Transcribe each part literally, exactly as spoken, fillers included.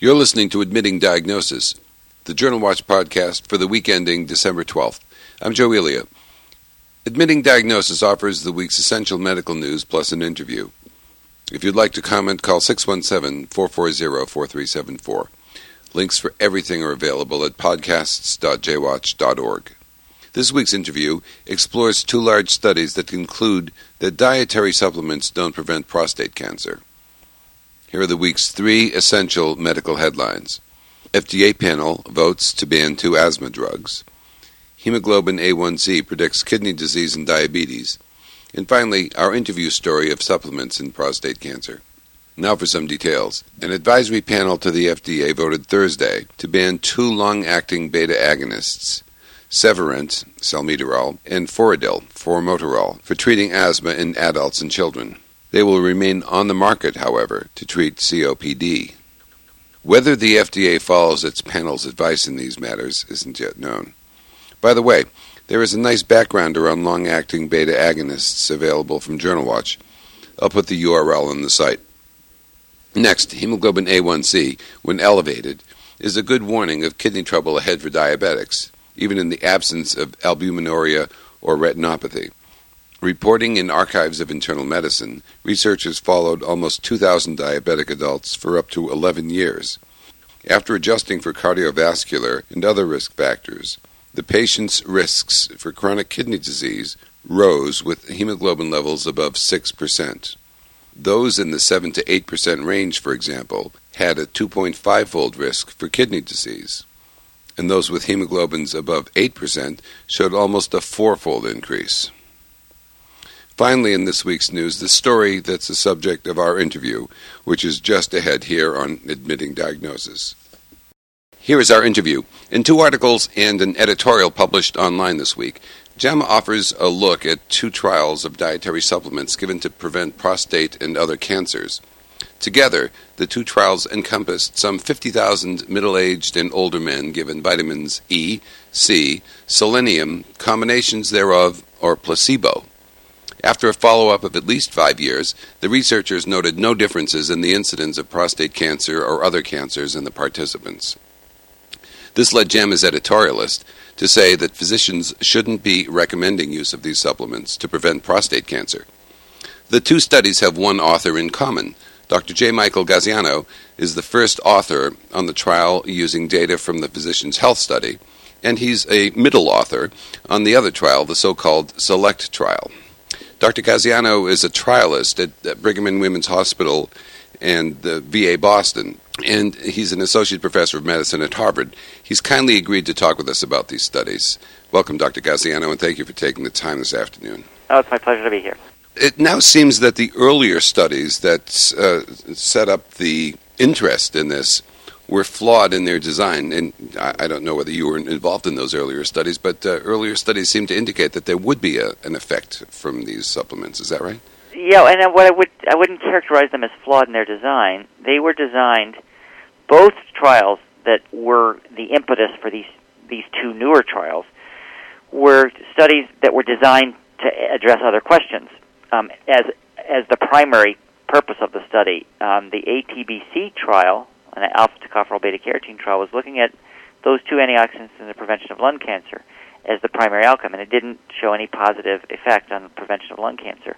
You're listening to Admitting Diagnosis, the Journal Watch podcast for the week ending December twelfth. I'm Joe Elia. Admitting Diagnosis offers the week's essential medical news plus an interview. If you'd like to comment, call six one seven, four four zero, four three seven four. Links for everything are available at podcasts dot j watch dot org. This week's interview explores two large studies that conclude that dietary supplements don't prevent prostate cancer. Here are the week's three essential medical headlines. F D A panel votes to ban two asthma drugs. Hemoglobin A one C predicts kidney disease and diabetes. And finally, our interview story of supplements in prostate cancer. Now for some details. An advisory panel to the F D A voted Thursday to ban two long-acting beta agonists, Severant, salmeterol, and Foradil, formoterol, for treating asthma in adults and children. They will remain on the market, however, to treat C O P D. Whether the F D A follows its panel's advice in these matters isn't yet known. By the way, there is a nice backgrounder on long-acting beta agonists available from Journal Watch. I'll put the U R L on the site. Next, hemoglobin A one C, when elevated, is a good warning of kidney trouble ahead for diabetics, even in the absence of albuminuria or retinopathy. Reporting in Archives of Internal Medicine, researchers followed almost two thousand diabetic adults for up to eleven years. After adjusting for cardiovascular and other risk factors, the patient's risks for chronic kidney disease rose with hemoglobin levels above six percent. Those in the seven to eight percent range, for example, had a two point five fold risk for kidney disease, and those with hemoglobins above eight percent showed almost a four-fold increase. Finally, in this week's news, the story that's the subject of our interview, which is just ahead here on Admitting Diagnosis. Here is our interview. In two articles and an editorial published online this week, JAMA offers a look at two trials of dietary supplements given to prevent prostate and other cancers. Together, the two trials encompassed some fifty thousand middle-aged and older men given vitamins E, C, selenium, combinations thereof, or placebo. After a follow-up of at least five years, the researchers noted no differences in the incidence of prostate cancer or other cancers in the participants. This led JAMA's editorialist to say that physicians shouldn't be recommending use of these supplements to prevent prostate cancer. The two studies have one author in common. Doctor J. Michael Gaziano is the first author on the trial using data from the Physicians' Health Study, and he's a middle author on the other trial, the so-called SELECT trial. Doctor Gaziano is a trialist at Brigham and Women's Hospital and the V A Boston, and he's an associate professor of medicine at Harvard. He's kindly agreed to talk with us about these studies. Welcome, Doctor Gaziano, and thank you for taking the time this afternoon. Oh, it's my pleasure to be here. It now seems that the earlier studies that uh, set up the interest in this were flawed in their design, and I, I don't know whether you were involved in those earlier studies, but uh, earlier studies seem to indicate that there would be a, an effect from these supplements. Is that right? Yeah, and what I would I wouldn't characterize them as flawed in their design. They were designed, both trials that were the impetus for these these two newer trials were studies that were designed to address other questions um, as as the primary purpose of the study. Um, the A T B C trial, an alpha-tocopherol beta-carotene trial, was looking at those two antioxidants in the prevention of lung cancer as the primary outcome, and it didn't show any positive effect on the prevention of lung cancer.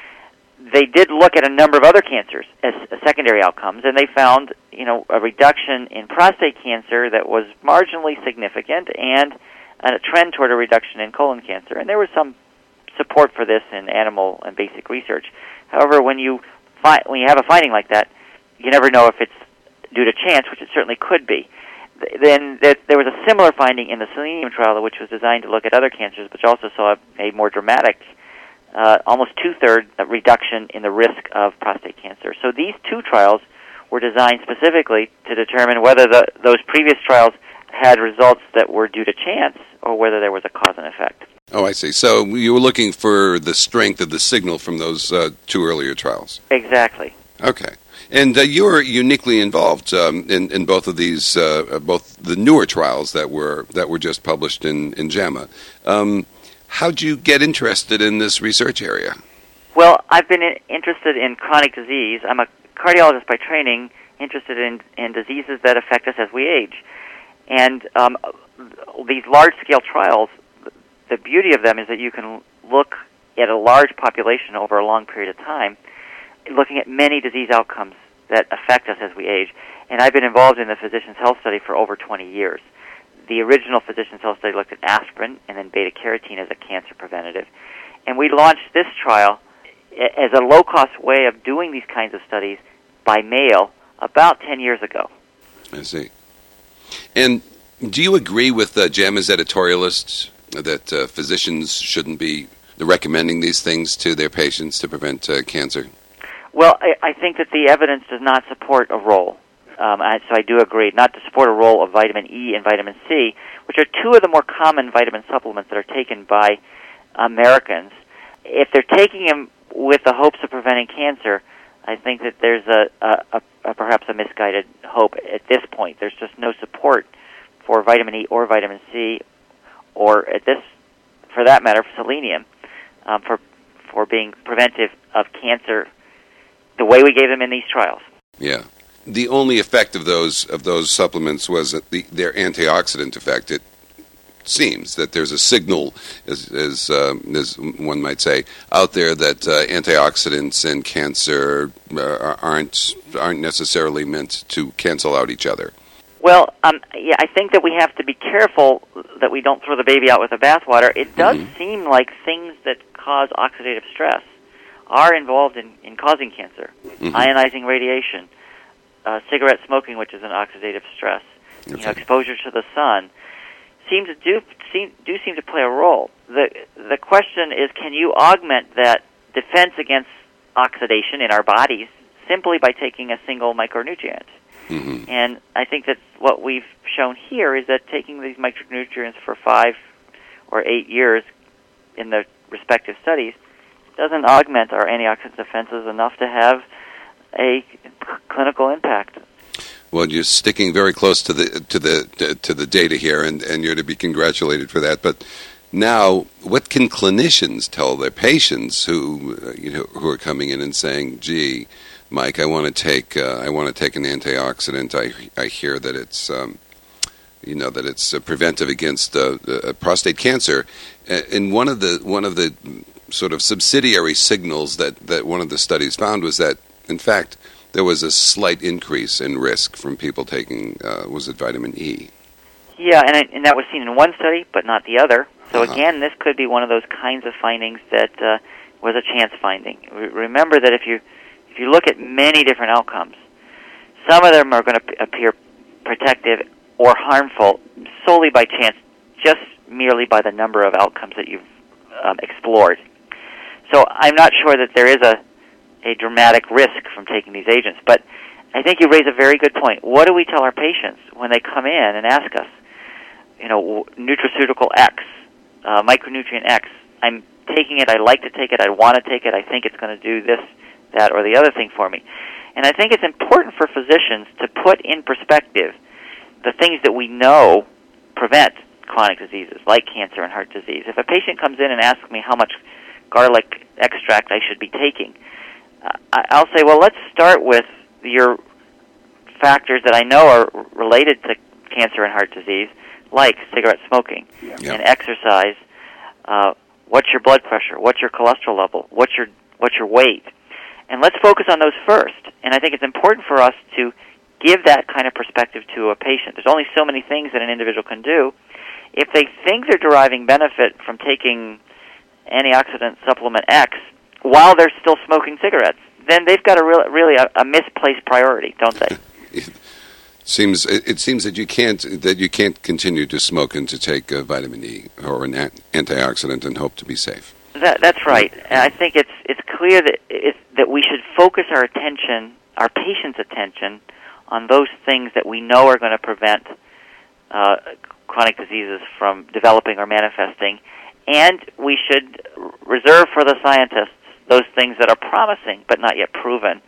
They did look at a number of other cancers as secondary outcomes, and they found, you know, a reduction in prostate cancer that was marginally significant and a trend toward a reduction in colon cancer. And there was some support for this in animal and basic research. However, when you fi- when you have a finding like that, you never know if it's due to chance, which it certainly could be. Then there was a similar finding in the selenium trial, which was designed to look at other cancers, which also saw a more dramatic, uh, almost two-thirds reduction in the risk of prostate cancer. So these two trials were designed specifically to determine whether the, those previous trials had results that were due to chance or whether there was a cause and effect. Oh, I see. So you were looking for the strength of the signal from those uh, two earlier trials. Exactly. Okay. And uh, you were uniquely involved um, in, in both of these, uh, both the newer trials that were that were just published in, in JAMA. Um, how'd you get interested in this research area? Well, I've been interested in chronic disease. I'm a cardiologist by training, interested in, in diseases that affect us as we age. And um, these large-scale trials, the beauty of them is that you can look at a large population over a long period of time, looking at many disease outcomes that affect us as we age. And I've been involved in the Physicians' Health Study for over twenty years. The original Physicians' Health Study looked at aspirin and then beta-carotene as a cancer preventative. And we launched this trial as a low-cost way of doing these kinds of studies by mail about ten years ago. I see. And do you agree with uh, JAMA's editorialists that uh, physicians shouldn't be recommending these things to their patients to prevent uh, cancer? Well, I, I think that the evidence does not support a role. Um, I, so I do agree, not to support a role of vitamin E and vitamin C, which are two of the more common vitamin supplements that are taken by Americans. If they're taking them with the hopes of preventing cancer, I think that there's a, a, a, a perhaps a misguided hope at this point. There's just no support for vitamin E or vitamin C, or at this, for that matter, for selenium, um, for for being preventive of cancer the way we gave them in these trials. Yeah. The only effect of those of those supplements was the, their antioxidant effect. It seems that there's a signal, as as, um, as one might say, out there that uh, antioxidants and cancer uh, aren't aren't necessarily meant to cancel out each other. Well, um, yeah, I think that we have to be careful that we don't throw the baby out with the bathwater. It does mm-hmm. seem like things that cause oxidative stress are involved in, in causing cancer. Mm-hmm. Ionizing radiation, uh, cigarette smoking, which is an oxidative stress, okay. you know, exposure to the sun, seems to do seem, do seem to play a role. The the question is, can you augment that defense against oxidation in our bodies simply by taking a single micronutrient? Mm-hmm. And I think that what we've shown here is that taking these micronutrients for five or eight years in the respective studies doesn't augment our antioxidant defenses enough to have a clinical impact. Well, you're sticking very close to the to the to the data here, and, and you're to be congratulated for that. But now, what can clinicians tell their patients who uh, you know who are coming in and saying, "Gee, Mike, I want to take uh, I want to take an antioxidant. I I hear that it's um, you know that it's uh, preventive against uh, uh, prostate cancer." And one of the one of the sort of subsidiary signals that, that one of the studies found was that, in fact, there was a slight increase in risk from people taking, uh, was it vitamin E? Yeah, and, it, and that was seen in one study, but not the other. So uh-huh. again, this could be one of those kinds of findings that uh, was a chance finding. Re- remember that if you if you look at many different outcomes, some of them are going to p- appear protective or harmful solely by chance, just merely by the number of outcomes that you've um, explored. So I'm not sure that there is a, a dramatic risk from taking these agents, but I think you raise a very good point. What do we tell our patients when they come in and ask us, you know, nutraceutical X, uh, micronutrient X, I'm taking it, I like to take it, I want to take it, I think it's going to do this, that, or the other thing for me. And I think it's important for physicians to put in perspective the things that we know prevent chronic diseases like cancer and heart disease. If a patient comes in and asks me how much garlic extract I should be taking, uh, I'll say, well, let's start with your factors that I know are related to cancer and heart disease, like cigarette smoking yeah. and exercise. Uh, what's your blood pressure? What's your cholesterol level? What's your what's your weight? And let's focus on those first. And I think it's important for us to give that kind of perspective to a patient. There's only so many things that an individual can do. If they think they're deriving benefit from taking antioxidant supplement X while they're still smoking cigarettes, then they've got a real, really a, a misplaced priority, don't they? It seems it seems that you can't that you can't continue to smoke and to take uh, vitamin E or an antioxidant and hope to be safe. That, that's right. And I think it's it's clear that it's, that we should focus our attention, our patients' attention, on those things that we know are going to prevent uh, chronic diseases from developing or manifesting, and we should reserve for the scientists those things that are promising but not yet proven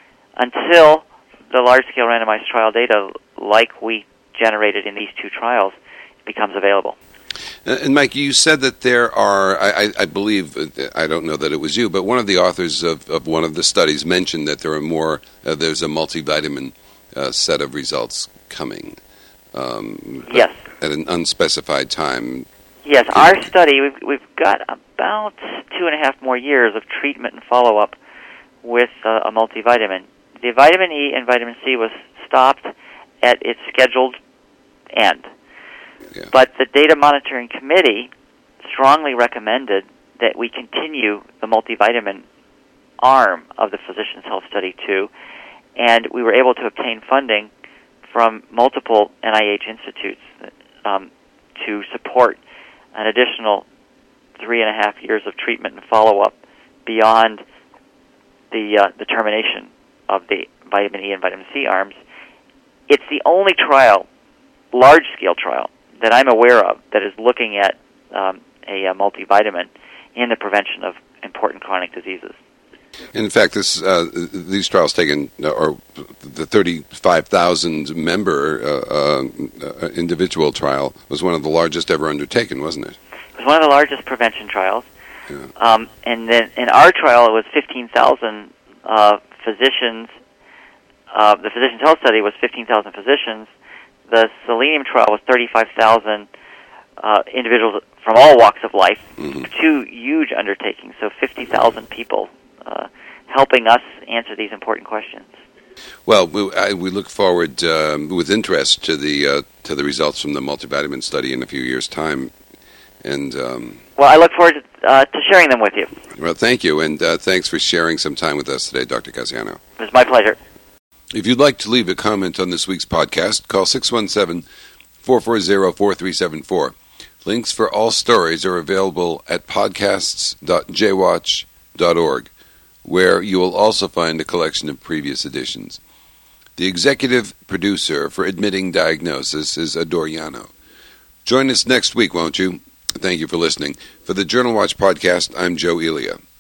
until the large-scale randomized trial data like we generated in these two trials becomes available. And Mike, you said that there are, I, I believe, I don't know that it was you, but one of the authors of, of one of the studies mentioned that there are more, uh, there's a multivitamin uh, set of results coming. Um, yes. At an unspecified time. Yes, our study, we've, we've got about two and a half more years of treatment and follow-up with uh, a multivitamin. The vitamin E and vitamin C was stopped at its scheduled end. Yeah. But the Data Monitoring Committee strongly recommended that we continue the multivitamin arm of the Physicians' Health Study two, and we were able to obtain funding from multiple N I H institutes um, to support an additional three and a half years of treatment and follow-up beyond the uh, the termination of the vitamin E and vitamin C arms. It's the only trial, large-scale trial, that I'm aware of that is looking at um, a, a multivitamin in the prevention of important chronic diseases. In fact, this uh, these trials taken, or the thirty-five thousand member uh, uh, individual trial was one of the largest ever undertaken, wasn't it? It was one of the largest prevention trials. Yeah. Um, and then in our trial, it was fifteen thousand uh, physicians. Uh, the Physicians' Health Study was fifteen thousand physicians. The Selenium trial was thirty-five thousand uh, individuals from all walks of life. Mm-hmm. Two huge undertakings, so fifty thousand people uh, helping us answer these important questions. Well, we, I, we look forward um, with interest to the uh, to the results from the multivitamin study in a few years' time. And um, well, I look forward to, uh, to sharing them with you. Well, thank you, and uh, thanks for sharing some time with us today, Doctor Casiano. It was my pleasure. If you'd like to leave a comment on this week's podcast, call six one seven, four four zero, four three seven four. Links for all stories are available at podcasts dot j watch dot org, where you will also find a collection of previous editions. The executive producer for Admitting Diagnosis is Ador Yano. Join us next week, won't you? Thank you for listening. For the Journal Watch podcast, I'm Joe Elia.